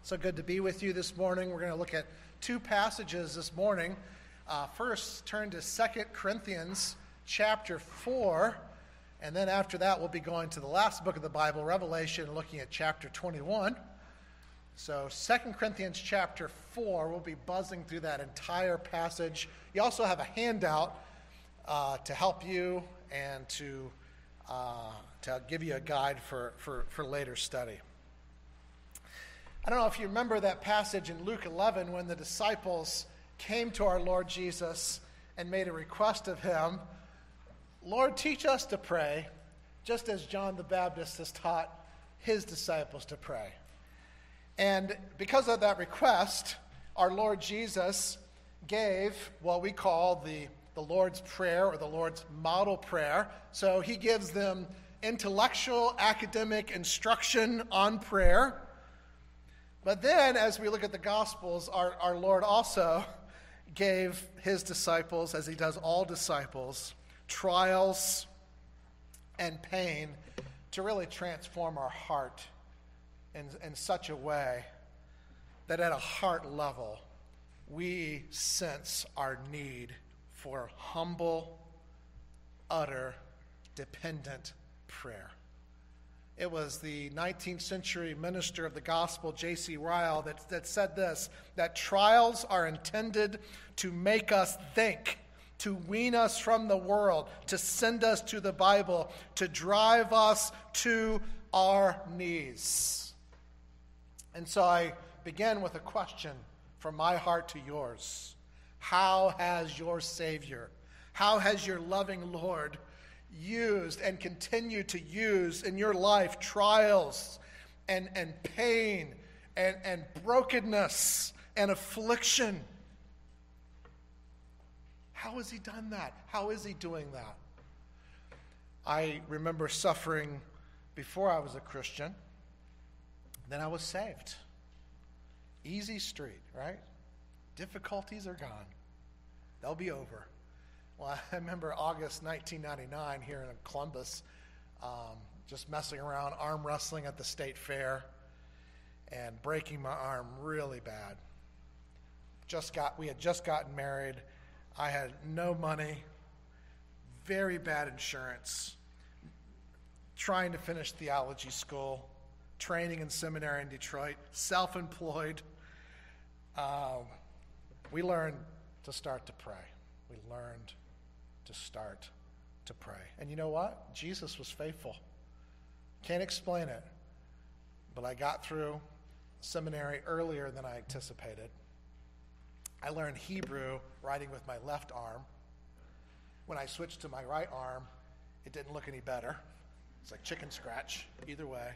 So good to be with you this morning. We're going to look at two passages this morning. First, turn to 2 Corinthians chapter 4, and then after that we'll be going to the last book of the Bible, Revelation, looking at chapter 21. So 2 Corinthians chapter 4, we'll be buzzing through that entire passage. You also have a handout to help you and to give you a guide for later study. I don't know if you remember that passage in Luke 11 when the disciples came to our Lord Jesus and made a request of him. Lord, teach us to pray, just as John the Baptist has taught his disciples to pray. And because of that request, our Lord Jesus gave what we call the Lord's Prayer or the Lord's model prayer. So he gives them intellectual, academic instruction on prayer. But then, as we look at the Gospels, our Lord also gave his disciples, as he does all disciples, trials and pain to really transform our heart in such a way that at a heart level, we sense our need for humble, utter, dependent prayer. It was the 19th century minister of the gospel, J.C. Ryle, that said this, that trials are intended to make us think, to wean us from the world, to send us to the Bible, to drive us to our knees. And so I begin with a question from my heart to yours. How has your Savior, how has your loving Lord used and continue to use in your life trials and pain and brokenness and affliction? How has he done that? How is he doing that? I remember suffering before I was a Christian. Then I was saved. Easy street, right? Difficulties are gone. They'll be over. Well, I remember August 1999 here in Columbus, just messing around, arm wrestling at the state fair and breaking my arm really bad. We had just gotten married. I had no money, very bad insurance, trying to finish theology school, training in seminary in Detroit, self-employed. We learned to start to pray. We learned to start to pray. And you know what? Jesus was faithful. Can't explain it, but I got through seminary earlier than I anticipated. I learned Hebrew writing with my left arm. When I switched to my right arm, it didn't look any better. It's like chicken scratch, either way.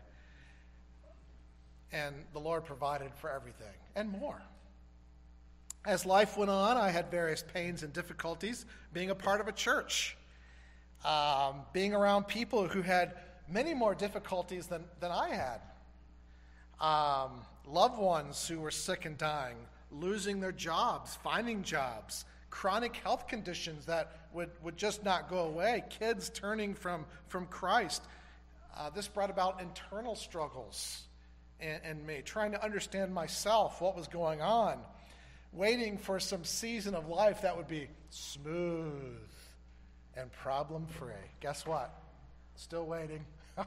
And the Lord provided for everything and more. As life went on, I had various pains and difficulties being a part of a church, being around people who had many more difficulties than I had, loved ones who were sick and dying, losing their jobs, finding jobs, chronic health conditions that would just not go away, kids turning from Christ. This brought about internal struggles in me, trying to understand myself, what was going on, waiting for some season of life that would be smooth and problem-free. Guess what? Still waiting.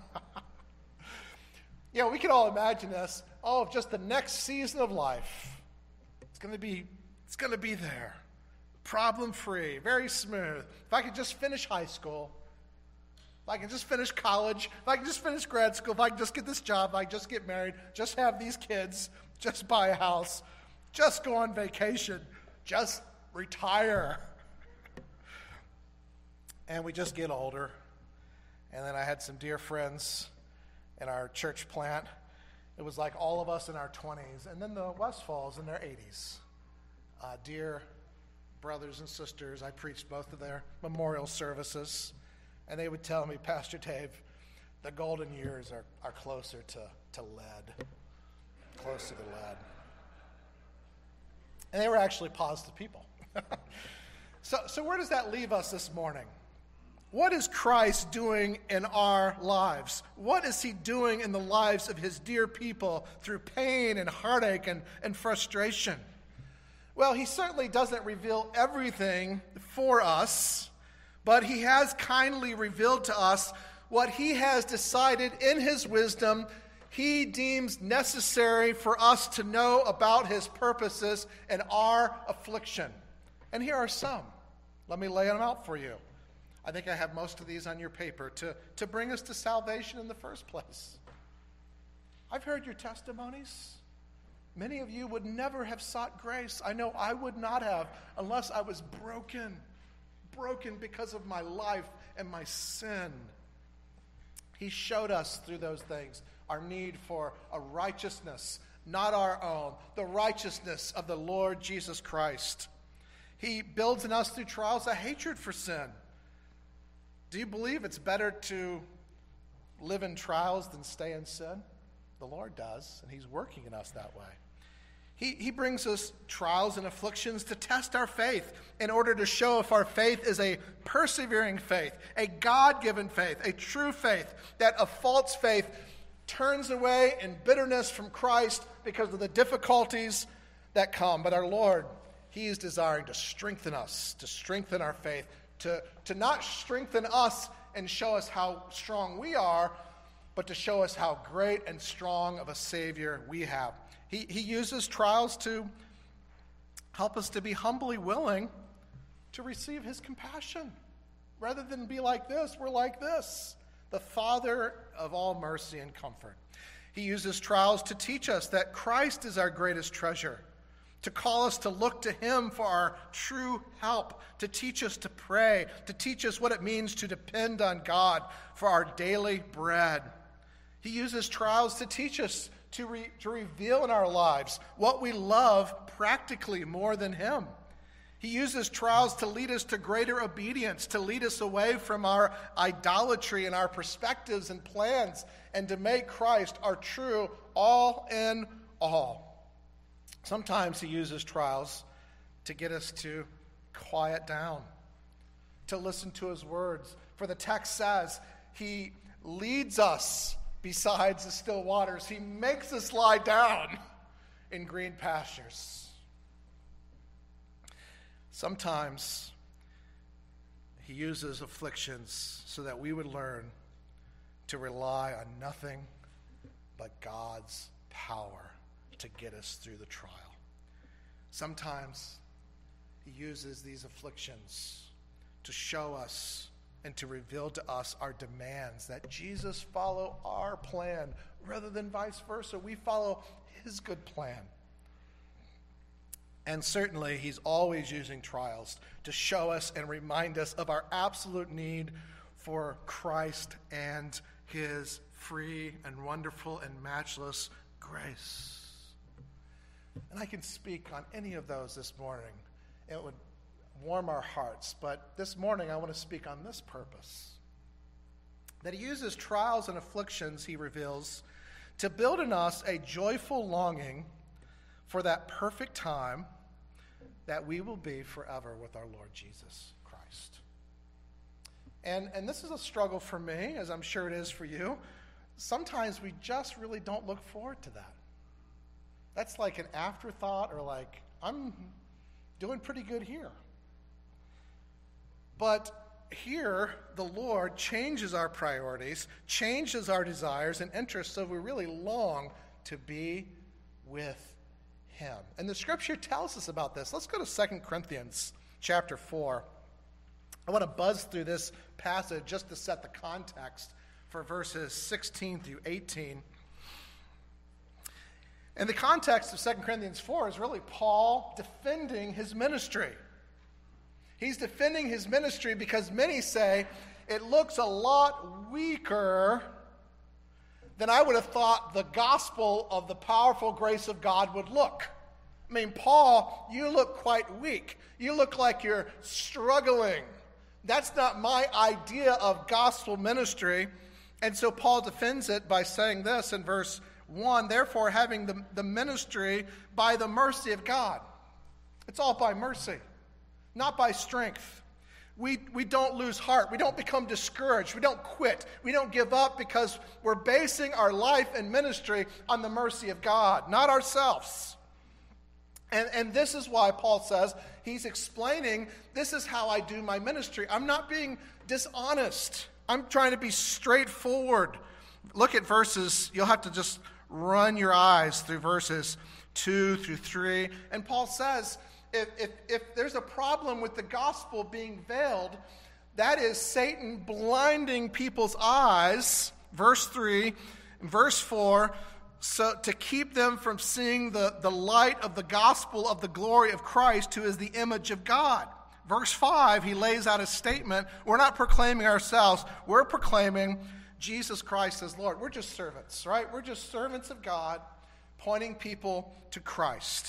We can all imagine this. Oh, just the next season of life. It's going to be there. Problem-free, very smooth. If I could just finish high school, if I can just finish college, if I can just finish grad school, if I can just get this job, if I can just get married, just have these kids, just buy a house, just go on vacation, just retire. And we just get older. And then I had some dear friends in our church plant. It was like all of us in our 20s, and then the Westfalls in their 80s. Dear brothers and sisters, I preached both of their memorial services, and they would tell me, Pastor Dave, the golden years are closer to lead, close to the lead. And they were actually positive people. So where does that leave us this morning? What is Christ doing in our lives? What is he doing in the lives of his dear people through pain and heartache and frustration? Well, he certainly doesn't reveal everything for us, but he has kindly revealed to us what he has decided in his wisdom he deems necessary for us to know about his purposes and our affliction. And here are some. Let me lay them out for you. I think I have most of these on your paper to bring us to salvation in the first place. I've heard your testimonies. Many of you would never have sought grace. I know I would not have unless I was broken because of my life and my sin. He showed us through those things our need for a righteousness, not our own, the righteousness of the Lord Jesus Christ. He builds in us through trials a hatred for sin. Do you believe it's better to live in trials than stay in sin? The Lord does, and he's working in us that way. He brings us trials and afflictions to test our faith in order to show if our faith is a persevering faith, a God-given faith, a true faith, that a false faith turns away in bitterness from Christ because of the difficulties that come. But our Lord, he is desiring to strengthen us, to strengthen our faith, to not strengthen us and show us how strong we are, but to show us how great and strong of a Savior we have. He uses trials to help us to be humbly willing to receive his compassion. Rather than be like this, we're like this. The Father of all mercy and comfort. He uses trials to teach us that Christ is our greatest treasure, to call us to look to him for our true help, to teach us to pray, to teach us what it means to depend on God for our daily bread. He uses trials to teach us to reveal in our lives what we love practically more than him. He uses trials to lead us to greater obedience, to lead us away from our idolatry and our perspectives and plans, and to make Christ our true all in all. Sometimes he uses trials to get us to quiet down, to listen to his words. For the text says he leads us besides the still waters. He makes us lie down in green pastures. Sometimes he uses afflictions so that we would learn to rely on nothing but God's power to get us through the trial. Sometimes he uses these afflictions to show us and to reveal to us our demands, that Jesus follow our plan rather than vice versa. We follow his good plan. And certainly he's always using trials to show us and remind us of our absolute need for Christ and his free and wonderful and matchless grace. And I can speak on any of those this morning. It would warm our hearts. But this morning I want to speak on this purpose. That he uses trials and afflictions, he reveals, to build in us a joyful longing for that perfect time that we will be forever with our Lord Jesus Christ. And this is a struggle for me, as I'm sure it is for you. Sometimes we just really don't look forward to that. That's like an afterthought, or like, I'm doing pretty good here. But here, the Lord changes our priorities, changes our desires and interests, so we really long to be with him. And the scripture tells us about this. Let's go to 2 Corinthians chapter 4. I want to buzz through this passage just to set the context for verses 16 through 18. And the context of 2 Corinthians 4 is really Paul defending his ministry. He's defending his ministry because many say it looks a lot weaker than I would have thought the gospel of the powerful grace of God would look. I mean, Paul, you look quite weak. You look like you're struggling. That's not my idea of gospel ministry. And so Paul defends it by saying this in verse 1, therefore having the ministry by the mercy of God. It's all by mercy, not by strength. we don't lose heart. We don't become discouraged. We don't quit. We don't give up because we're basing our life and ministry on the mercy of God, not ourselves. And this is why Paul says, he's explaining, this is how I do my ministry. I'm not being dishonest. I'm trying to be straightforward. Look at verses, you'll have to just run your eyes through verses 2 through 3. And Paul says, if there's a problem with the gospel being veiled, that is Satan blinding people's eyes, verse 3, and verse 4, so to keep them from seeing the light of the gospel of the glory of Christ, who is the image of God. Verse 5, he lays out a statement. We're not proclaiming ourselves. We're proclaiming Jesus Christ as Lord. We're just servants, right? We're just servants of God, pointing people to Christ.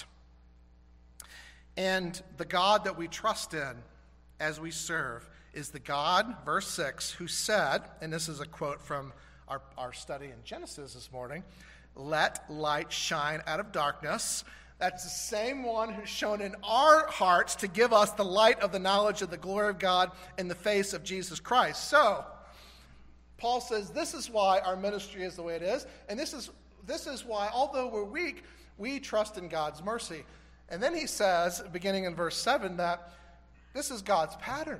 And the God that we trust in as we serve is the God, verse 6, who said, and this is a quote from our study in Genesis this morning, "Let light shine out of darkness." That's the same one who's shown in our hearts to give us the light of the knowledge of the glory of God in the face of Jesus Christ. So, Paul says this is why our ministry is the way it is, and this is why, although we're weak, we trust in God's mercy. And then he says, beginning in verse 7, that this is God's pattern.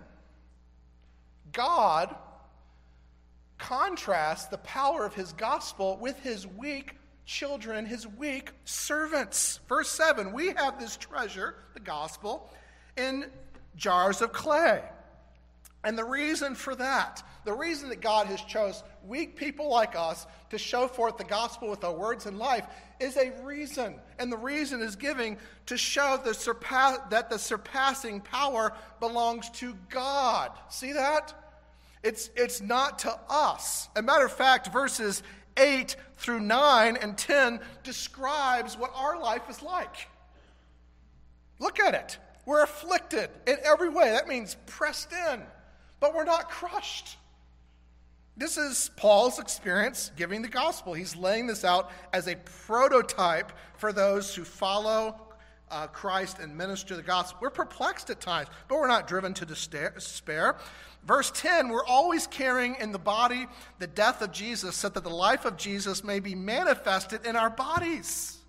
God contrasts the power of his gospel with his weak children, his weak servants. Verse 7, we have this treasure, the gospel, in jars of clay. And the reason for that, the reason that God has chose weak people like us to show forth the gospel with our words and life is a reason. And the reason is giving to show that the surpassing power belongs to God. See that? It's not to us. As a matter of fact, verses 8 through 9 and 10 describes what our life is like. Look at it. We're afflicted in every way. That means pressed in. But we're not crushed. This is Paul's experience giving the gospel. He's laying this out as a prototype for those who follow Christ and minister the gospel. We're perplexed at times, but we're not driven to despair. Verse 10, we're always carrying in the body the death of Jesus so that the life of Jesus may be manifested in our bodies.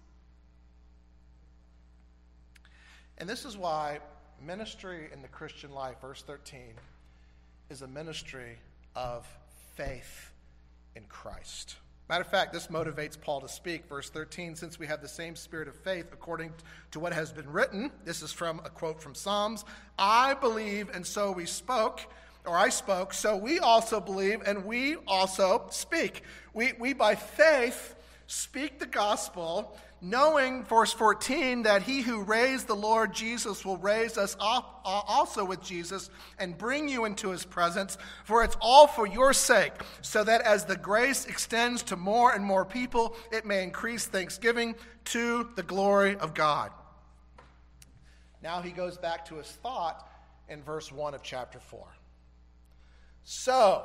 And this is why ministry in the Christian life, verse 13, is a ministry of faith in Christ. Matter of fact, this motivates Paul to speak. Verse 13, since we have the same spirit of faith according to what has been written, this is from a quote from Psalms, I believe and so we spoke, or I spoke, so we also believe and we also speak. We by faith speak the gospel, knowing, verse 14, that he who raised the Lord Jesus will raise us up also with Jesus and bring you into his presence, for it's all for your sake, so that as the grace extends to more and more people, it may increase thanksgiving to the glory of God. Now he goes back to his thought in verse 1 of chapter 4. So,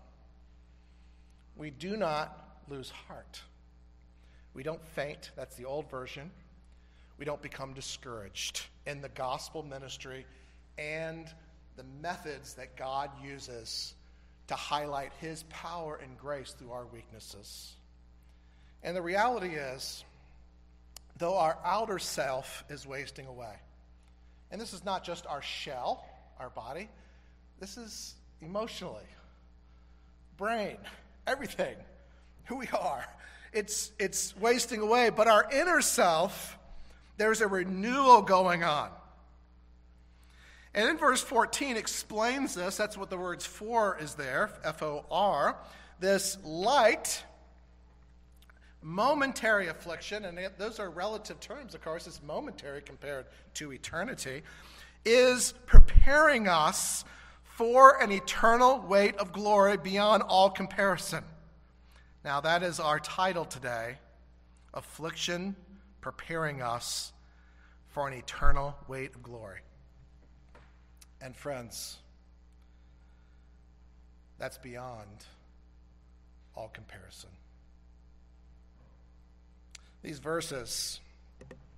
we do not lose heart. We don't faint, that's the old version. We don't become discouraged in the gospel ministry and the methods that God uses to highlight his power and grace through our weaknesses. And the reality is, though our outer self is wasting away, and this is not just our shell, our body, this is emotionally, brain, everything, who we are. It's wasting away, but our inner self, there's a renewal going on. And in verse 14 explains this. That's what the words for is there, F-O-R. This light, momentary affliction, and those are relative terms, of course, it's momentary compared to eternity, is preparing us for an eternal weight of glory beyond all comparison. Now, that is our title today, Affliction Preparing Us for an Eternal Weight of Glory. And friends, that's beyond all comparison. These verses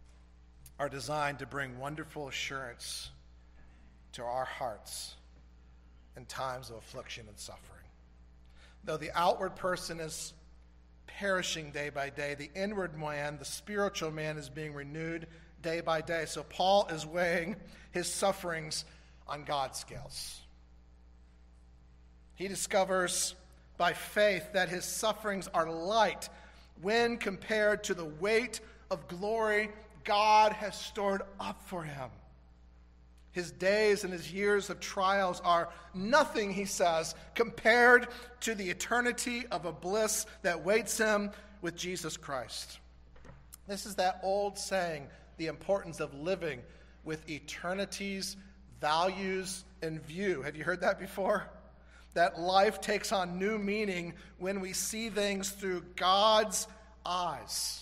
are designed to bring wonderful assurance to our hearts in times of affliction and suffering. Though the outward person is perishing day by day, the inward man, the spiritual man, is being renewed day by day. So Paul is weighing his sufferings on God's scales. He discovers by faith that his sufferings are light when compared to the weight of glory God has stored up for him. His days and his years of trials are nothing, he says, compared to the eternity of a bliss that waits him with Jesus Christ. This is that old saying, the importance of living with eternity's values in view. Have you heard that before? That life takes on new meaning when we see things through God's eyes.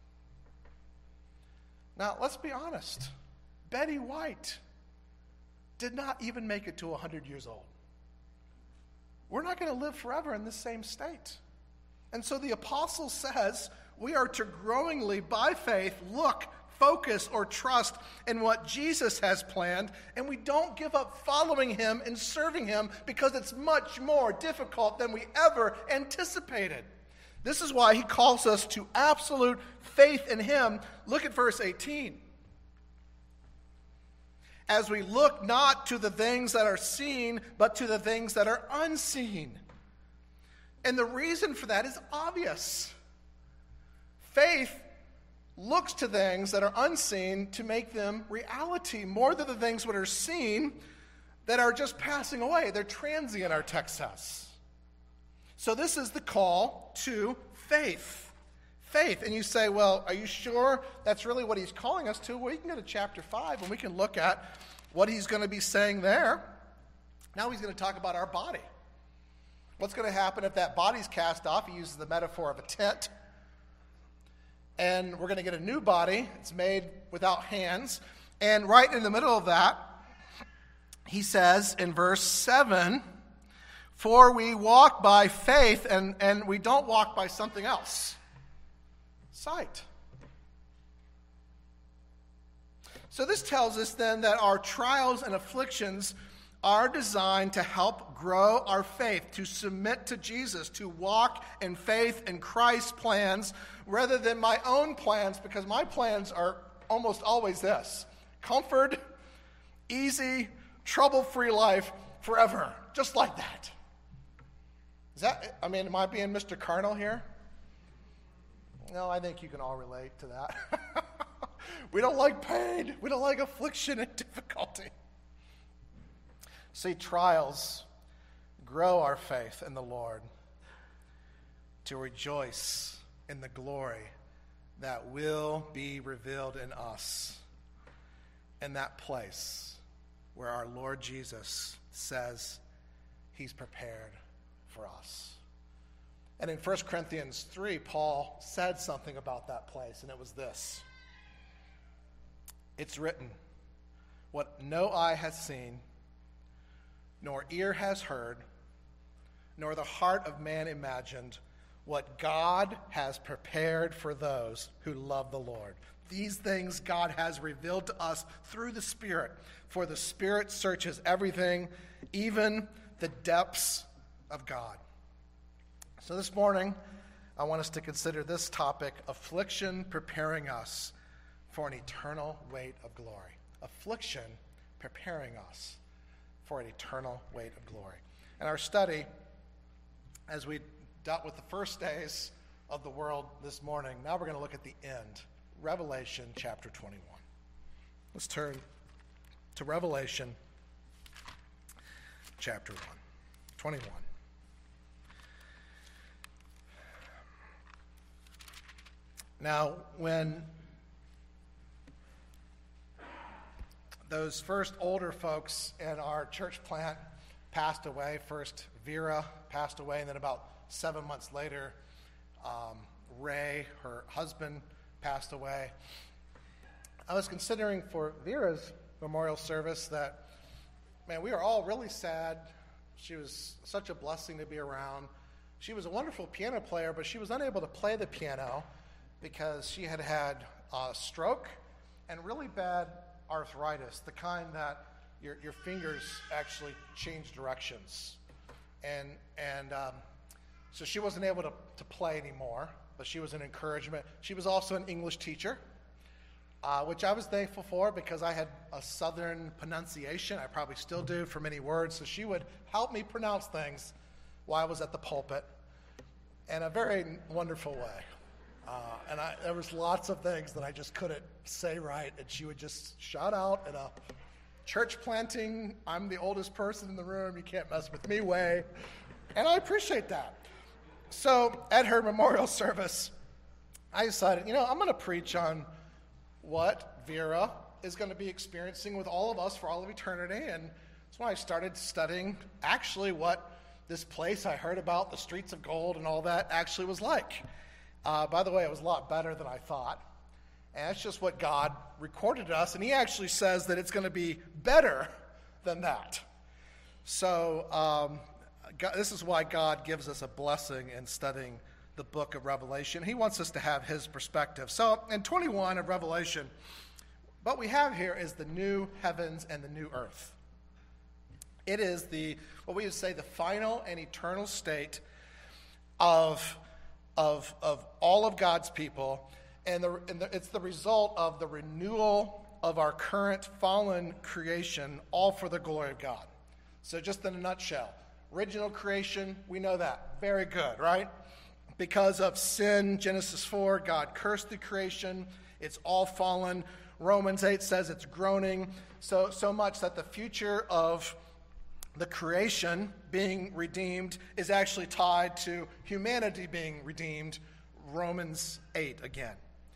Now, let's be honest. Betty White did not even make it to 100 years old. We're not going to live forever in this same state. And so the apostle says we are to growingly, by faith, look, focus, or trust in what Jesus has planned, and we don't give up following him and serving him because it's much more difficult than we ever anticipated. This is why he calls us to absolute faith in him. Look at verse 18. As we look not to the things that are seen, but to the things that are unseen. And the reason for that is obvious. Faith looks to things that are unseen to make them reality, more than the things that are seen that are just passing away. They're transient, our text says. So this is the call to faith. Faith. And you say, well, are you sure that's really what he's calling us to? Well, you can go to chapter 5 and we can look at what he's going to be saying there. Now he's going to talk about our body. What's going to happen if that body's cast off? He uses the metaphor of a tent. And we're going to get a new body. It's made without hands. And right in the middle of that, he says in verse 7, for we walk by faith and we don't walk by something else. Sight. So this tells us then that our trials and afflictions are designed to help grow our faith, to submit to Jesus, to walk in faith in Christ's plans rather than my own plans, because my plans are almost always this: comfort, easy, trouble-free life forever, just like that. Am I being Mr. Carnal here? No, I think you can all relate to that. We don't like pain. We don't like affliction and difficulty. See, trials grow our faith in the Lord to rejoice in the glory that will be revealed in us in that place where our Lord Jesus says he's prepared for us. And in 1 Corinthians 3, Paul said something about that place, and it was this. It's written, what no eye has seen, nor ear has heard, nor the heart of man imagined, what God has prepared for those who love the Lord. These things God has revealed to us through the Spirit, for the Spirit searches everything, even the depths of God. So this morning, I want us to consider this topic, affliction preparing us for an eternal weight of glory. Affliction preparing us for an eternal weight of glory. In our study, as we dealt with the first days of the world this morning, now we're going to look at the end. Revelation chapter 21. Let's turn to Revelation chapter 21. Now, when those first older folks in our church plant passed away, first Vera passed away, and then about 7 months later, Ray, her husband, passed away. I was considering for Vera's memorial service that, man, we are all really sad. She was such a blessing to be around. She was a wonderful piano player, but she was unable to play the piano because she had had a stroke and really bad arthritis, the kind that your fingers actually change directions. And so she wasn't able to play anymore, but she was an encouragement. She was also an English teacher, which I was thankful for because I had a southern pronunciation. I probably still do for many words. So she would help me pronounce things while I was at the pulpit in a very wonderful way. There was lots of things that I just couldn't say right, and she would just shout out in a church planting, I'm the oldest person in the room, you can't mess with me way, and I appreciate that. So at her memorial service, I decided, I'm going to preach on what Vera is going to be experiencing with all of us for all of eternity, and that's when I started studying actually what this place I heard about, the streets of gold and all that, actually was like. By the way, it was a lot better than I thought. And that's just what God recorded to us. And he actually says that it's going to be better than that. So this is why God gives us a blessing in studying the book of Revelation. He wants us to have his perspective. So in 21 of Revelation, what we have here is the new heavens and the new earth. It is what we would say, the final and eternal state of all of God's people, and it's the result of the renewal of our current fallen creation, all for the glory of God. So just in a nutshell, original creation, we know that. Very good, right? Because of sin, Genesis 4, God cursed the creation. It's all fallen. Romans 8 says it's groaning, so much that the future of the creation being redeemed is actually tied to humanity being redeemed, Romans 8 again.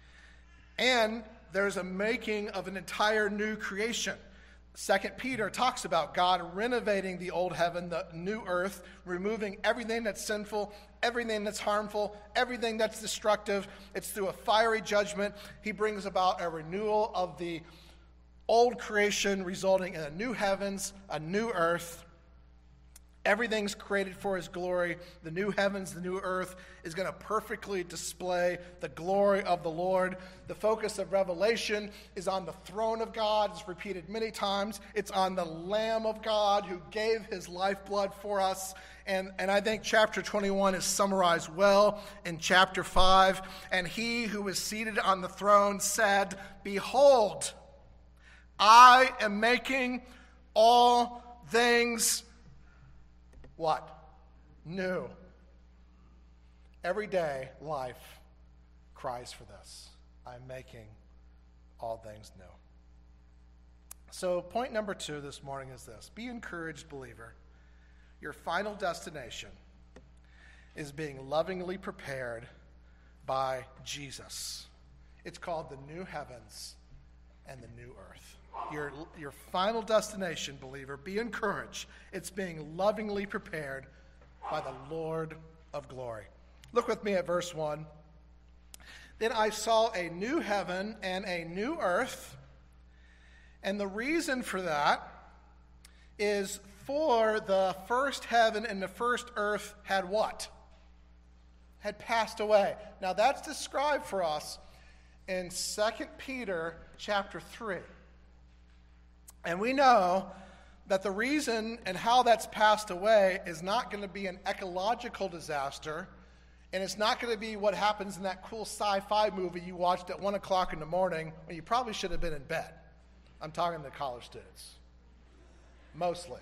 And there's a making of an entire new creation. 2 Peter talks about God renovating the old heaven, the new earth, removing everything that's sinful, everything that's harmful, everything that's destructive. It's through a fiery judgment. He brings about a renewal of the old creation, resulting in a new heavens, a new earth. Everything's created for his glory. The new heavens, the new earth is going to perfectly display the glory of the Lord. The focus of Revelation is on the throne of God. It's repeated many times. It's on the Lamb of God who gave his lifeblood for us. And I think chapter 21 is summarized well in chapter 5. And he who is seated on the throne said, "Behold, I am making all things" what? New. Everyday life cries for this. I'm making all things new. So point number 2 this morning is this. Be encouraged, believer. Your final destination is being lovingly prepared by Jesus. It's called the new heavens and the new earth. Your final destination, believer, be encouraged. It's being lovingly prepared by the Lord of glory. Look with me at verse 1. Then I saw a new heaven and a new earth. And the reason for that is for the first heaven and the first earth had what? Had passed away. Now that's described for us in 2 Peter chapter 3. And we know that the reason and how that's passed away is not going to be an ecological disaster, and it's not going to be what happens in that cool sci-fi movie you watched at 1 o'clock in the morning when you probably should have been in bed. I'm talking to college students. Mostly.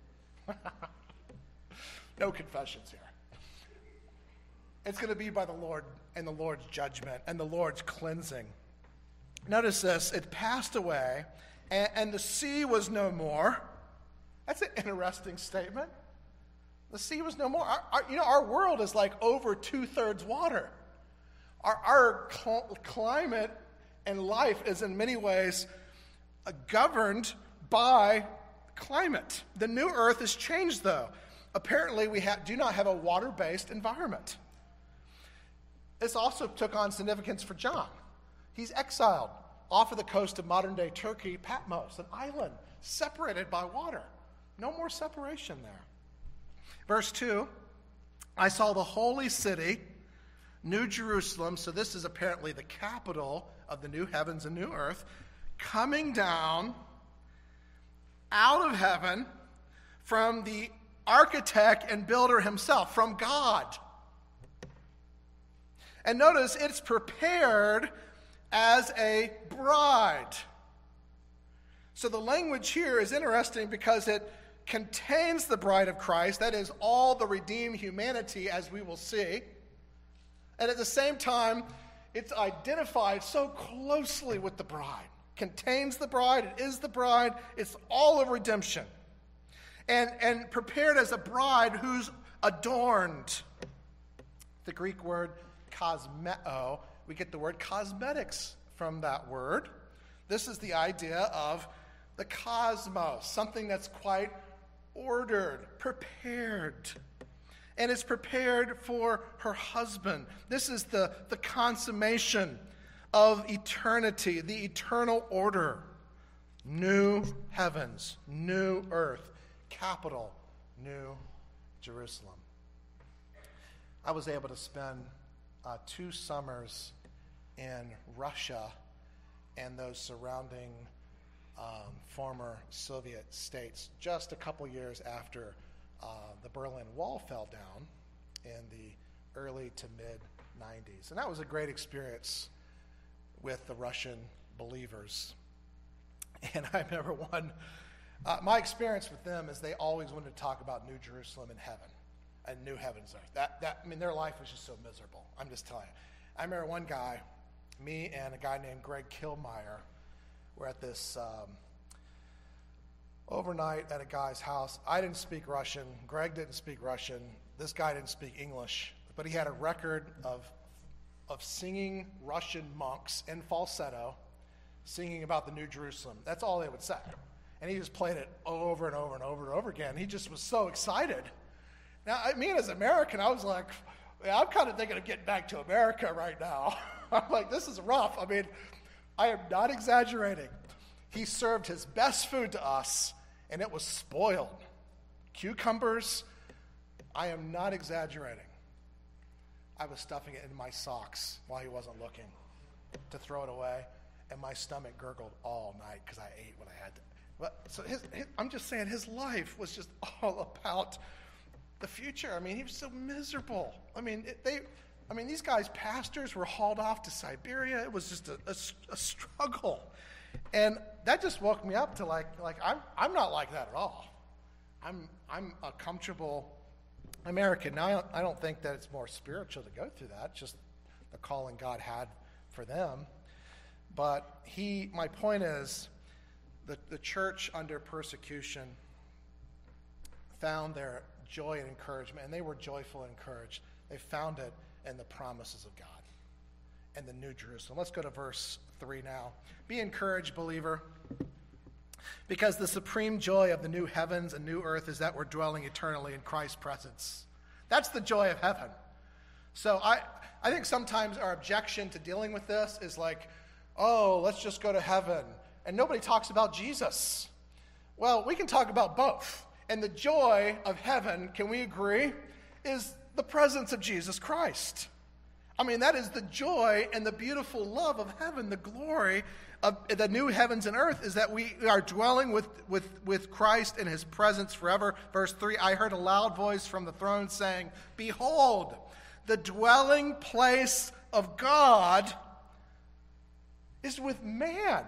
No confessions here. It's going to be by the Lord and the Lord's judgment and the Lord's cleansing. Notice this, it passed away, and the sea was no more. That's an interesting statement. The sea was no more. Our world is like over 2/3 water. Our climate and life is in many ways governed by climate. The new earth has changed, though. Apparently, we do not have a water-based environment. This also took on significance for John. He's exiled off of the coast of modern-day Turkey, Patmos, an island separated by water. No more separation there. Verse 2, I saw the holy city, New Jerusalem, so this is apparently the capital of the new heavens and new earth, coming down out of heaven from the architect and builder himself, from God. And notice it's prepared as a bride. So the language here is interesting because it contains the bride of Christ, that is, all the redeemed humanity, as we will see. And at the same time, it's identified so closely with the bride. Contains the bride, it is the bride, it's all of redemption. And prepared as a bride who's adorned. The Greek word kosmeo, we get the word cosmetics from that word. This is the idea of the cosmos, something that's quite ordered, prepared. And it's prepared for her husband. This is the consummation of eternity, the eternal order. New heavens, new earth, capital, New Jerusalem. I was able to spend 2 summers in Russia and those surrounding former Soviet states just a couple years after the Berlin Wall fell down in the early to mid-90s. And that was a great experience with the Russian believers. And I remember my experience with them is they always wanted to talk about New Jerusalem and heaven, and new heavens there. Their life was just so miserable. I'm just telling you. I remember one guy, me and a guy named Greg Kilmeyer, were at this overnight at a guy's house. I didn't speak Russian. Greg didn't speak Russian. This guy didn't speak English. But he had a record of singing Russian monks in falsetto, singing about the New Jerusalem. That's all they would say. And he just played it over and over and over and over again. He just was so excited. Now, me as an American, I was like, I'm kind of thinking of getting back to America right now. I'm like, this is rough. I mean, I am not exaggerating. He served his best food to us, and it was spoiled. Cucumbers, I am not exaggerating. I was stuffing it in my socks while he wasn't looking to throw it away, and my stomach gurgled all night because I ate what I had to. But so I'm just saying his life was just all about the future. I mean, he was so miserable. I mean, these guys, pastors, were hauled off to Siberia. It was just a struggle. And that just woke me up to like I'm not like that at all. I'm a comfortable American. Now, I don't think that it's more spiritual to go through that. It's just the calling God had for them. But my point is, the church under persecution found their joy and encouragement, and they were joyful and encouraged. They found it in the promises of God and the New Jerusalem. Let's go to verse 3 now. Be encouraged, believer, because the supreme joy of the new heavens and new earth is that we're dwelling eternally in Christ's presence. That's the joy of heaven. So I think sometimes our objection to dealing with this is like, oh, let's just go to heaven. And nobody talks about Jesus. Well, we can talk about both. And the joy of heaven, can we agree, is the presence of Jesus Christ. I mean, that is the joy and the beautiful love of heaven. The glory of the new heavens and earth is that we are dwelling with Christ in his presence forever. Verse 3, I heard a loud voice from the throne saying, behold, the dwelling place of God is with man.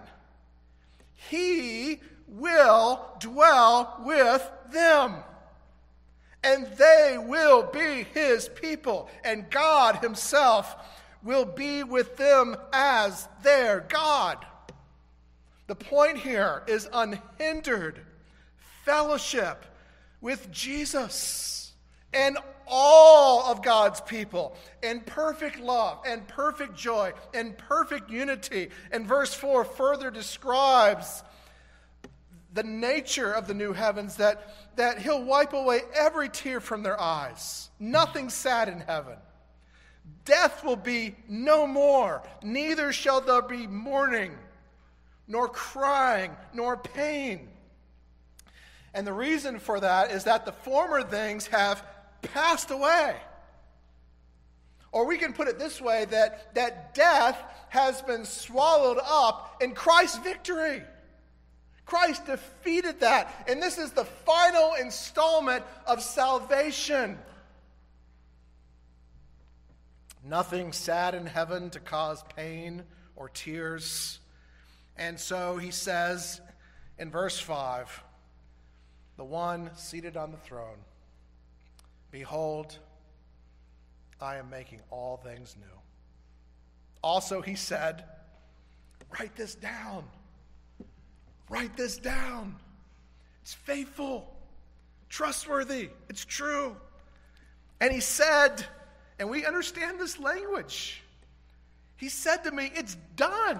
He will dwell with them, and they will be his people, and God himself will be with them as their God. The point here is unhindered fellowship with Jesus and all of God's people in perfect love and perfect joy and perfect unity. And verse 4 further describes the nature of the new heavens, that he'll wipe away every tear from their eyes. Nothing sad in heaven. Death will be no more. Neither shall there be mourning, nor crying, nor pain. And the reason for that is that the former things have passed away. Or we can put it this way, that death has been swallowed up in Christ's victory. Christ defeated that. And this is the final installment of salvation. Nothing sad in heaven to cause pain or tears. And so he says in verse 5, the one seated on the throne, behold, I am making all things new. Also he said, write this down. Write this down. It's faithful, trustworthy, it's true. And he said, and we understand this language, he said to me, it's done.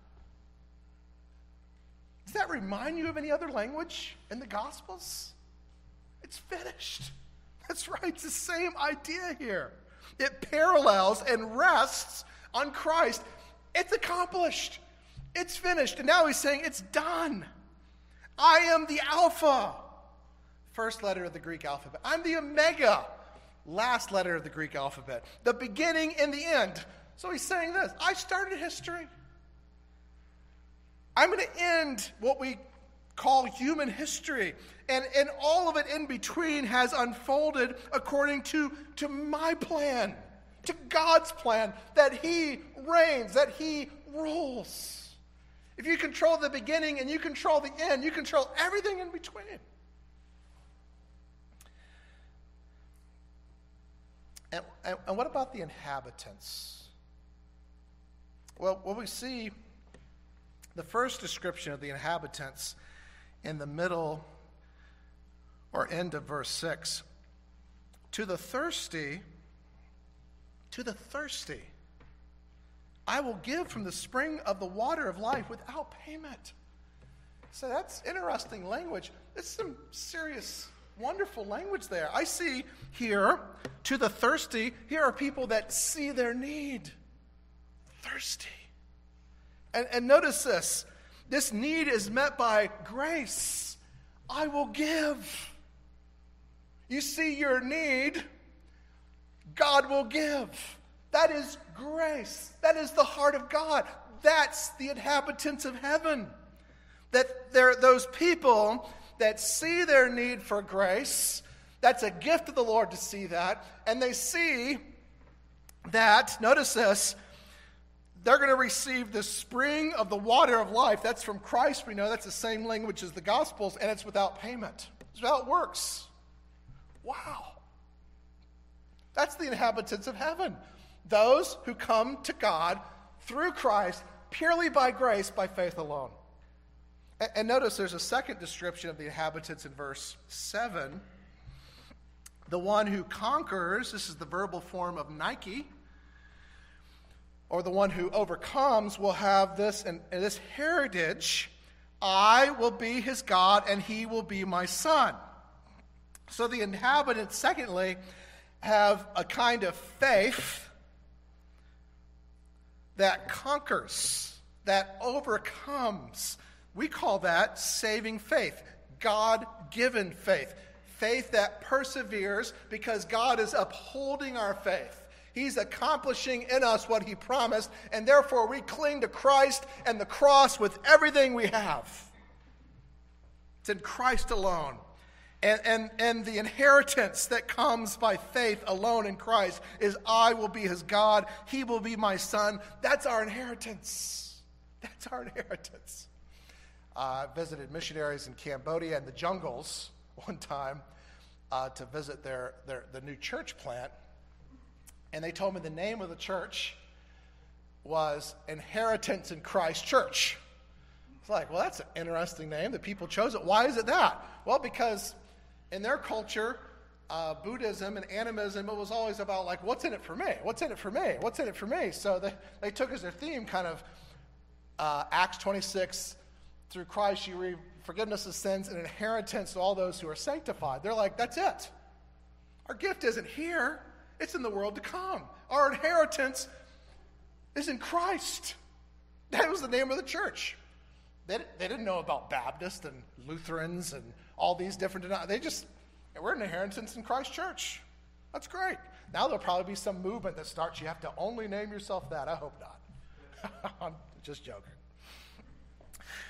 Does that remind you of any other language in the Gospels? It's finished. That's right, it's the same idea here. It parallels and rests on Christ. It's accomplished. It's finished. And now he's saying it's done. I am the Alpha, first letter of the Greek alphabet. I'm the Omega, last letter of the Greek alphabet. The beginning and the end. So he's saying this. I started history. I'm going to end what we call human history. And all of it in between has unfolded according to my plan, to God's plan, that he reigns, that he rules. If you control the beginning and you control the end, you control everything in between. And what about the inhabitants? Well, what we see, the first description of the inhabitants in the middle or end of verse 6. To the thirsty, I will give from the spring of the water of life without payment. So that's interesting language. It's some serious, wonderful language there. I see here, to the thirsty, here are people that see their need. Thirsty. And notice this. This need is met by grace. I will give. You see your need, God will give. That is grace. That is the heart of God. That's the inhabitants of heaven. That they're those people that see their need for grace. That's a gift of the Lord to see that. And they see that, notice this, they're going to receive the spring of the water of life. That's from Christ. We know that's the same language as the Gospels, and it's without payment. It's without works. Wow. That's the inhabitants of heaven. Those who come to God through Christ purely by grace, by faith alone. And notice there's a second description of the inhabitants in verse 7. The one who conquers, this is the verbal form of Nike, or the one who overcomes will have this and this heritage. I will be his God and he will be my son. So the inhabitants, secondly, have a kind of faith that conquers, that overcomes. We call that saving faith, God-given faith. Faith that perseveres because God is upholding our faith. He's accomplishing in us what he promised, and therefore we cling to Christ and the cross with everything we have. It's in Christ alone. And the inheritance that comes by faith alone in Christ is I will be his God, he will be my son. That's our inheritance. That's our inheritance. I visited missionaries in Cambodia and the jungles one time to visit the new church plant. And they told me the name of the church was Inheritance in Christ Church. It's like, well, that's an interesting name. The people chose it. Why is it that? Well, because in their culture, Buddhism and animism, it was always about, like, what's in it for me? What's in it for me? What's in it for me? So they took as their theme kind of Acts 26, through Christ you receive forgiveness of sins and inheritance to all those who are sanctified. They're like, that's it. Our gift isn't here. It's in the world to come. Our inheritance is in Christ. That was the name of the church. They didn't know about Baptists and Lutherans and all these different denominations. We're an inheritance in Christ Church. That's great. Now there'll probably be some movement that starts, you have to only name yourself that. I hope not. I'm just joking.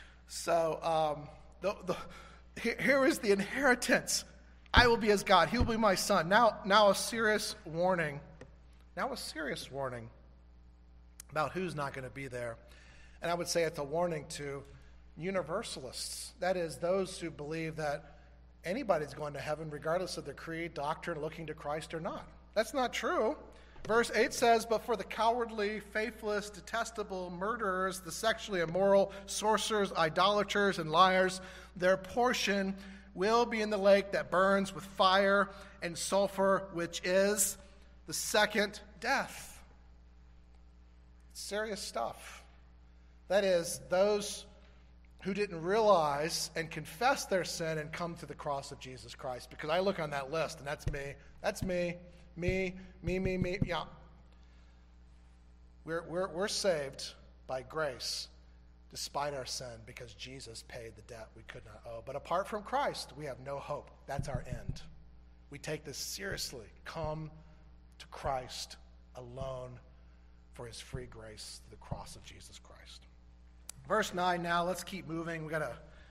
So here is the inheritance. I will be as God. He will be my son. Now a serious warning. Now a serious warning about who's not going to be there. And I would say it's a warning to universalists. That is, those who believe that anybody's going to heaven regardless of their creed, doctrine, looking to Christ or not. That's not true. Verse 8 says, "But for the cowardly, faithless, detestable, murderers, the sexually immoral, sorcerers, idolaters, and liars, their portion will be in the lake that burns with fire and sulfur, which is the second death." It's serious stuff. That is, those who didn't realize and confess their sin and come to the cross of Jesus Christ. Because I look on that list, and that's me. That's me. Me. Yeah. We're saved by grace despite our sin because Jesus paid the debt we could not owe. But apart from Christ, we have no hope. That's our end. We take this seriously. Come to Christ alone for his free grace through the cross of Jesus Christ. Verse 9 now, let's keep moving. I'm going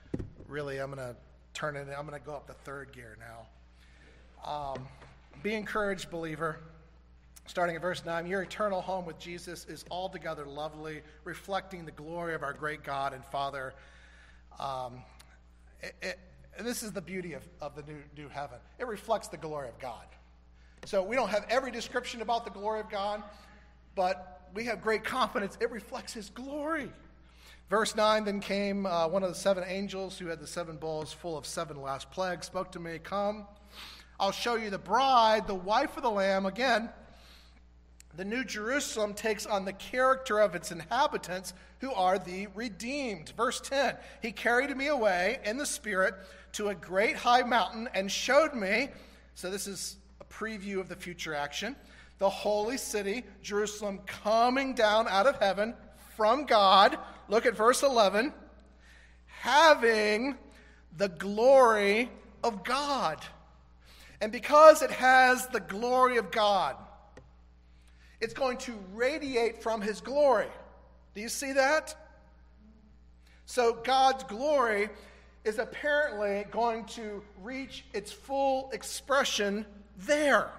to go up to third gear now. Be encouraged, believer. Starting at verse 9, your eternal home with Jesus is altogether lovely, reflecting the glory of our great God and Father. And this is the beauty of the new heaven. It reflects the glory of God. So we don't have every description about the glory of God, but we have great confidence. It reflects his glory. Verse 9, then came one of the seven angels who had the seven bowls full of seven last plagues, spoke to me, "Come, I'll show you the bride, the wife of the Lamb." Again, the New Jerusalem takes on the character of its inhabitants who are the redeemed. Verse 10, he carried me away in the Spirit to a great high mountain and showed me, so this is a preview of the future action, the holy city, Jerusalem, coming down out of heaven from God. Look at verse 11. Having the glory of God. And because it has the glory of God, it's going to radiate from his glory. Do you see that? So God's glory is apparently going to reach its full expression there.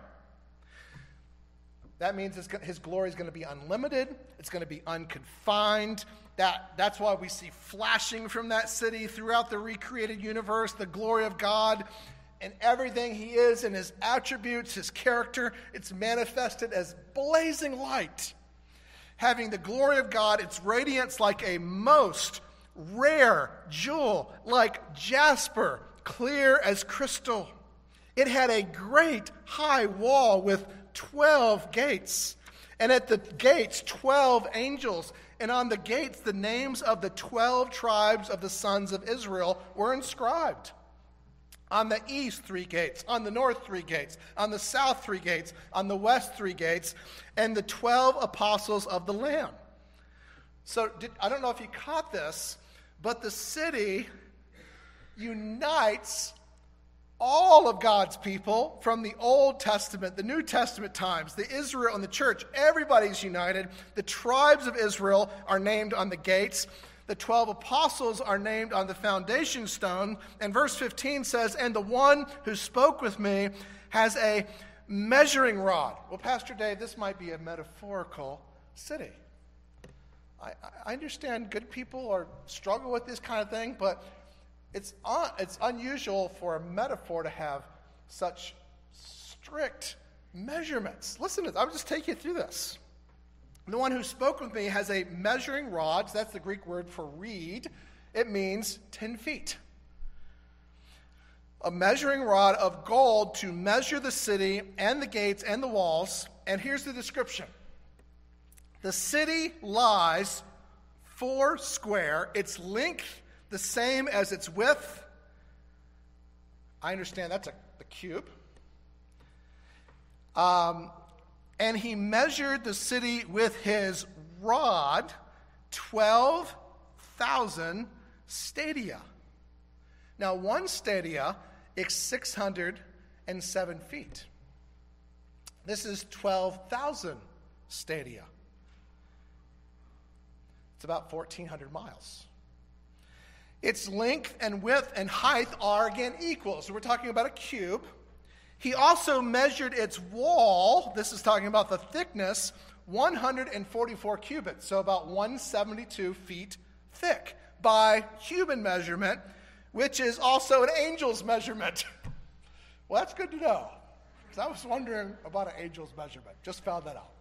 That means his glory is going to be unlimited. It's going to be unconfined. That's why we see flashing from that city throughout the recreated universe, the glory of God and everything he is and his attributes, his character. It's manifested as blazing light. Having the glory of God, its radiance like a most rare jewel, like jasper, clear as crystal. It had a great high wall with 12 gates, and at the gates 12 angels, and on the gates the names of the 12 tribes of the sons of Israel were inscribed. On the east 3 gates, on the north 3 gates, on the south 3 gates, on the west 3 gates, and the 12 apostles of the Lamb. So I don't know if you caught this, but the city unites all of God's people from the Old Testament, the New Testament times, the Israel and the church. Everybody's united. The tribes of Israel are named on the gates. The 12 apostles are named on the foundation stone. And verse 15 says, "And the one who spoke with me has a measuring rod." Well, Pastor Dave, this might be a metaphorical city. I understand good people struggle with this kind of thing, but it's unusual for a metaphor to have such strict measurements. Listen to this. I'll just take you through this. The one who spoke with me has a measuring rod. So that's the Greek word for reed. It means 10 feet. A measuring rod of gold to measure the city and the gates and the walls. And here's the description. The city lies 4 square, its length the same as its width. I understand that's the cube. And he measured the city with his rod, 12,000 stadia. Now, one stadia is 607 feet. This is 12,000 stadia. It's about 1,400 miles. Its length and width and height are, again, equal. So we're talking about a cube. He also measured its wall, this is talking about the thickness, 144 cubits, so about 172 feet thick by human measurement, which is also an angel's measurement. Well, that's good to know, because I was wondering about an angel's measurement. Just found that out.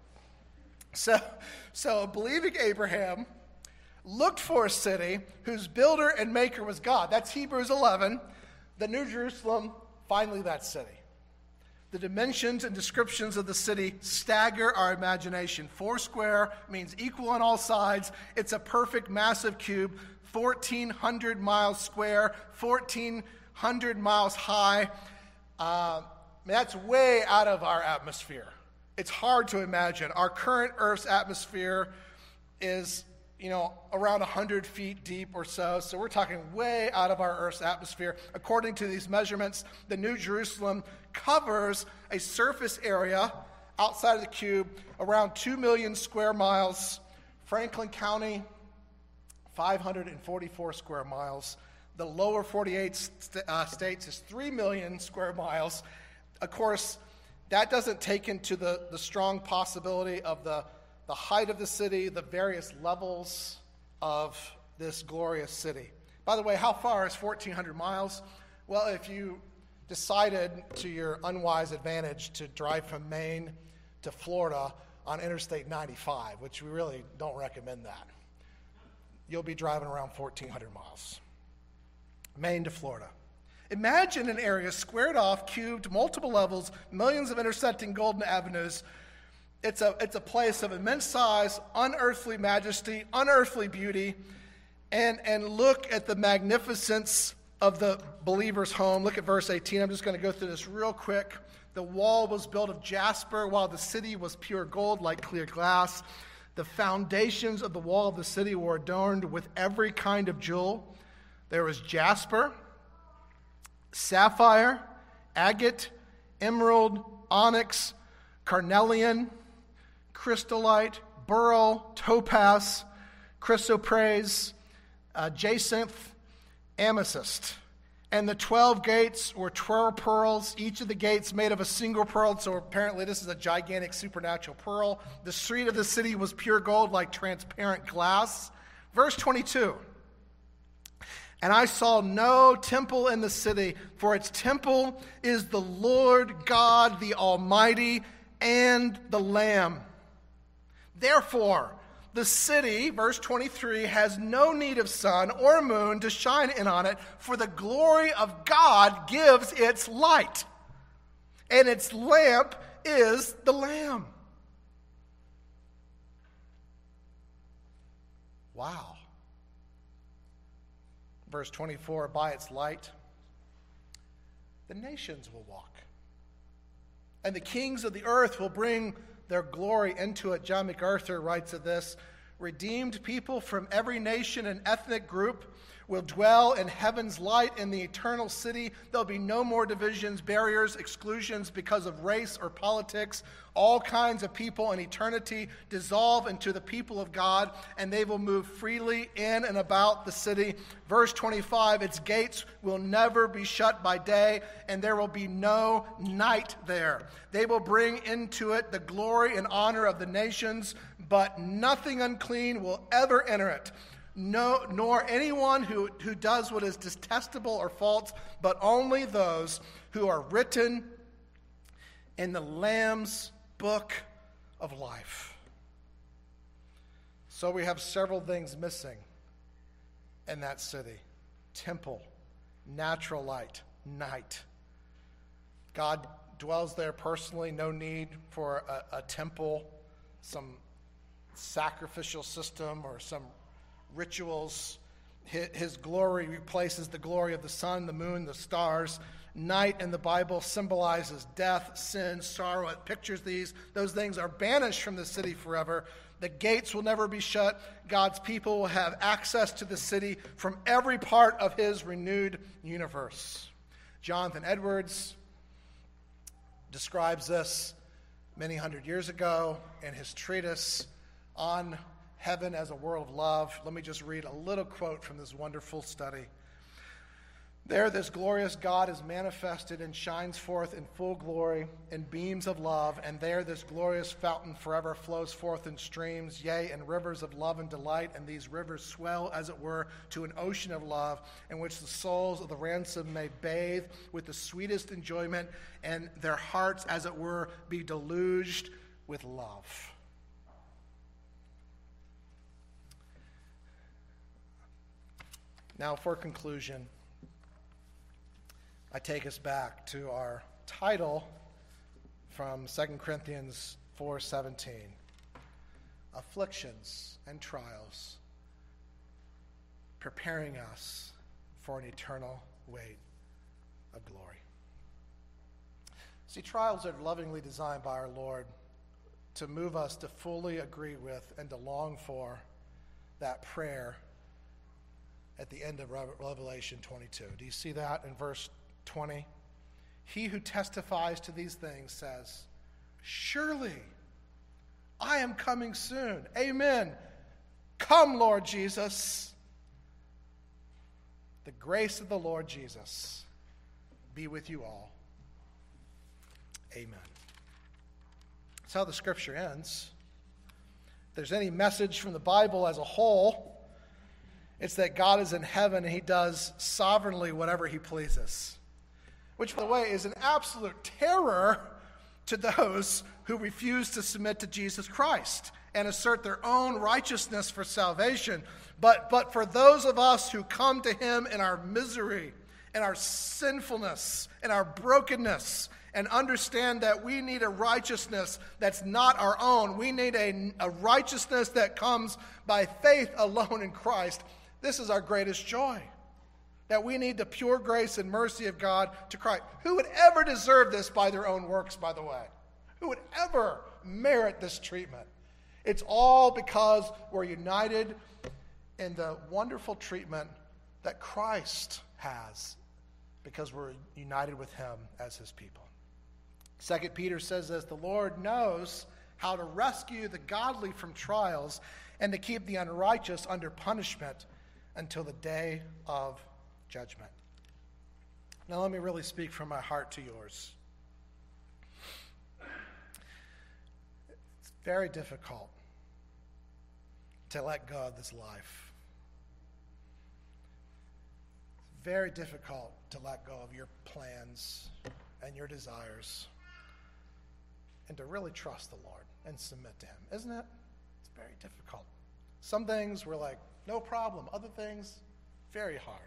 So believing Abraham looked for a city whose builder and maker was God. That's Hebrews 11. The New Jerusalem, finally that city. The dimensions and descriptions of the city stagger our imagination. 4 square means equal on all sides. It's a perfect massive cube, 1,400 miles square, 1,400 miles high. That's way out of our atmosphere. It's hard to imagine. Our current Earth's atmosphere is, around 100 feet deep or so. So we're talking way out of our Earth's atmosphere. According to these measurements, the New Jerusalem covers a surface area outside of the cube around 2 million square miles. Franklin County, 544 square miles. The lower 48 states is 3 million square miles. Of course, that doesn't take into the strong possibility of the height of the city, the various levels of this glorious city. By the way, how far is 1,400 miles? Well, if you decided to your unwise advantage to drive from Maine to Florida on Interstate 95, which we really don't recommend that, you'll be driving around 1,400 miles. Maine to Florida. Imagine an area squared off, cubed, multiple levels, millions of intersecting golden avenues. It's a place of immense size, unearthly majesty, unearthly beauty, and look at the magnificence of the believer's home. Look at verse 18. I'm just going to go through this real quick. The wall was built of jasper, while the city was pure gold like clear glass. The foundations of the wall of the city were adorned with every kind of jewel. There was jasper, sapphire, agate, emerald, onyx, carnelian, crystallite, beryl, topaz, chrysoprase, jacinth, amethyst. And the 12 gates were 12 pearls, each of the gates made of a single pearl. So apparently this is a gigantic supernatural pearl. The street of the city was pure gold like transparent glass. Verse 22. And I saw no temple in the city, for its temple is the Lord God, the Almighty, and the Lamb. Therefore, the city, verse 23, has no need of sun or moon to shine in on it, for the glory of God gives its light, and its lamp is the Lamb. Wow. Verse 24, by its light, the nations will walk, and the kings of the earth will bring their glory into it. John MacArthur writes of this: redeemed people from every nation and ethnic group will dwell in heaven's light in the eternal city. There'll be no more divisions, barriers, exclusions because of race or politics. All kinds of people in eternity dissolve into the people of God, and they will move freely in and about the city. Verse 25, its gates will never be shut by day, and there will be no night there. They will bring into it the glory and honor of the nations, but nothing unclean will ever enter it. No, nor anyone who does what is detestable or false, but only those who are written in the Lamb's book of life. So we have several things missing in that city: temple, natural light, night. God dwells there personally, no need for a temple, some sacrificial system, or some rituals. His glory replaces the glory of the sun, the moon, the stars. Night in the Bible symbolizes death, sin, sorrow. It pictures those things are banished from the city forever. The gates will never be shut. God's people will have access to the city from every part of his renewed universe. Jonathan Edwards describes this many hundred years ago in his treatise on heaven as a world of love, let me just read a little quote from this wonderful study. There, this glorious God is manifested and shines forth in full glory in beams of love, and there this glorious fountain forever flows forth in streams, yea, in rivers of love and delight, and these rivers swell, as it were, to an ocean of love, in which the souls of the ransomed may bathe with the sweetest enjoyment, and their hearts, as it were, be deluged with love. Now, for conclusion, I take us back to our title from 2 Corinthians 4:17, Afflictions and Trials, preparing us for an eternal weight of glory. See, trials are lovingly designed by our Lord to move us to fully agree with and to long for that prayer at the end of Revelation 22. Do you see that in verse 20? He who testifies to these things says, surely I am coming soon. Amen. Come, Lord Jesus. The grace of the Lord Jesus be with you all. Amen. That's how the scripture ends. If there's any message from the Bible as a whole, it's that God is in heaven and he does sovereignly whatever he pleases. Which, by the way, is an absolute terror to those who refuse to submit to Jesus Christ and assert their own righteousness for salvation. But for those of us who come to him in our misery, in our sinfulness, in our brokenness, and understand that we need a righteousness that's not our own. We need a righteousness that comes by faith alone in Christ. This is our greatest joy. That we need the pure grace and mercy of God to Christ. Who would ever deserve this by their own works, by the way? Who would ever merit this treatment? It's all because we're united in the wonderful treatment that Christ has, because we're united with him as his people. 2 Peter says this, the Lord knows how to rescue the godly from trials and to keep the unrighteous under punishment until the day of judgment. Now let me really speak from my heart to yours. It's very difficult to let go of this life. It's very difficult to let go of your plans and your desires and to really trust the Lord and submit to him, isn't it? It's very difficult. Some things we're like, no problem. Other things, very hard.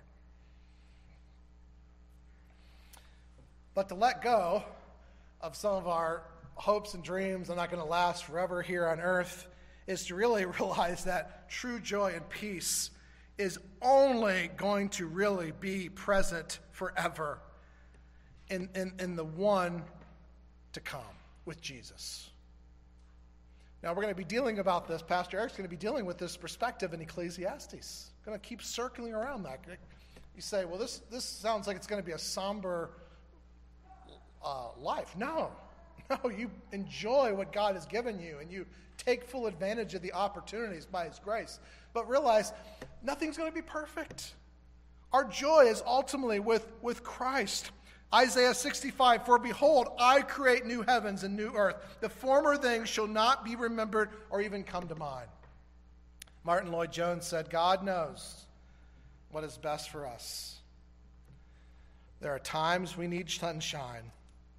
But to let go of some of our hopes and dreams are not going to last forever here on earth is to really realize that true joy and peace is only going to really be present forever in the one to come with Jesus. Now we're going to be dealing about this. Pastor Eric's going to be dealing with this perspective in Ecclesiastes. Going to keep circling around that. You say, well, this sounds like it's going to be a somber life. No, you enjoy what God has given you and you take full advantage of the opportunities by his grace. But realize nothing's going to be perfect. Our joy is ultimately with Christ. Isaiah 65, for behold, I create new heavens and new earth. The former things shall not be remembered or even come to mind. Martin Lloyd-Jones said, God knows what is best for us. There are times we need sunshine,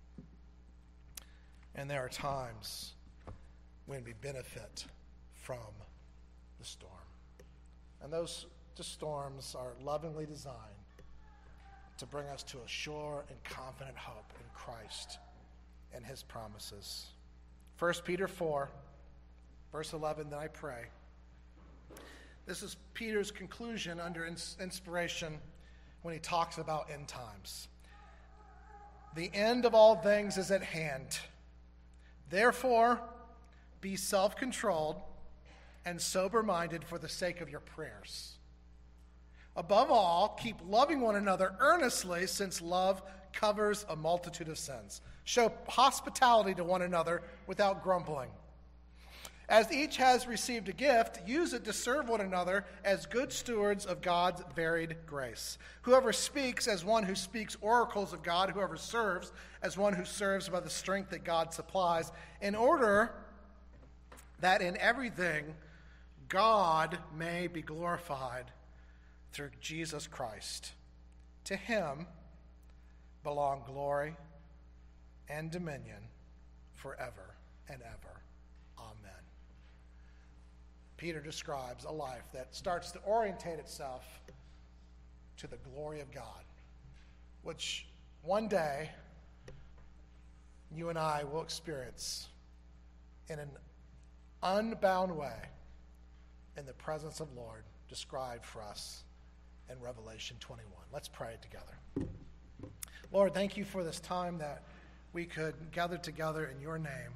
and there are times when we benefit from the storm. And those storms are lovingly designed to bring us to a sure and confident hope in Christ and his promises. 1 Peter 4, verse 11, then I pray. This is Peter's conclusion under inspiration when he talks about end times. The end of all things is at hand. Therefore, be self-controlled and sober-minded for the sake of your prayers. Above all, keep loving one another earnestly, since love covers a multitude of sins. Show hospitality to one another without grumbling. As each has received a gift, use it to serve one another as good stewards of God's varied grace. Whoever speaks as one who speaks oracles of God, whoever serves as one who serves by the strength that God supplies, in order that in everything God may be glorified through Jesus Christ. To him belong glory and dominion forever and ever. Amen. Peter describes a life that starts to orientate itself to the glory of God, which one day you and I will experience in an unbound way in the presence of Lord described for us in Revelation 21. Let's pray together. Lord, thank you for this time that we could gather together in your name.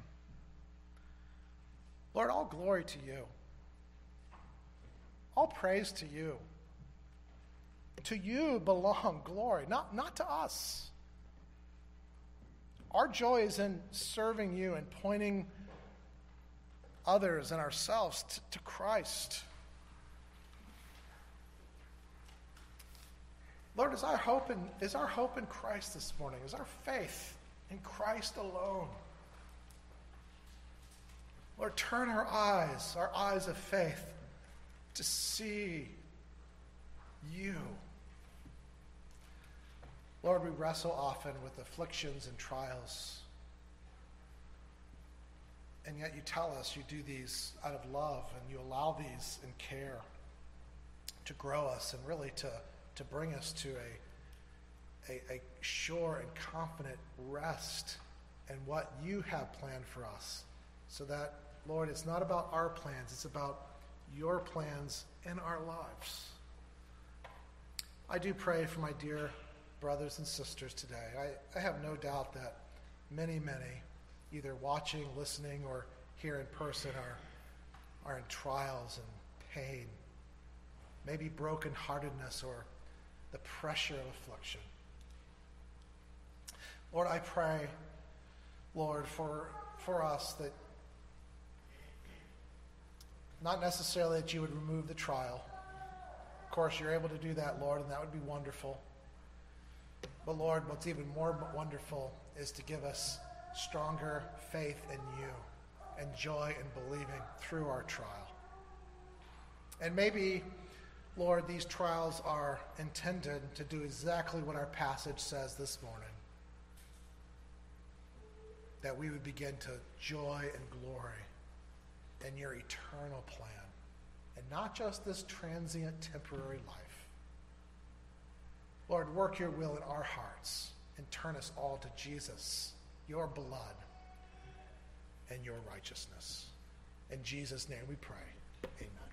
Lord, all glory to you. All praise to you. To you belong glory, not to us. Our joy is in serving you and pointing others and ourselves to Christ. Lord, is our hope in Christ this morning? Is our faith in Christ alone? Lord, turn our eyes of faith, to see you. Lord, we wrestle often with afflictions and trials. And yet you tell us you do these out of love, and you allow these in care to grow us and really to bring us to a sure and confident rest in what you have planned for us. So that, Lord, it's not about our plans, it's about your plans in our lives. I do pray for my dear brothers and sisters today. I have no doubt that many, either watching, listening, or here in person are in trials and pain, maybe brokenheartedness or the pressure of affliction. Lord, I pray, Lord, for us that not necessarily that you would remove the trial. Of course, you're able to do that, Lord, and that would be wonderful. But Lord, what's even more wonderful is to give us stronger faith in you and joy in believing through our trial. And maybe, Lord, these trials are intended to do exactly what our passage says this morning. That we would begin to joy and glory in your eternal plan. And not just this transient, temporary life. Lord, work your will in our hearts and turn us all to Jesus, your blood, and your righteousness. In Jesus' name we pray. Amen.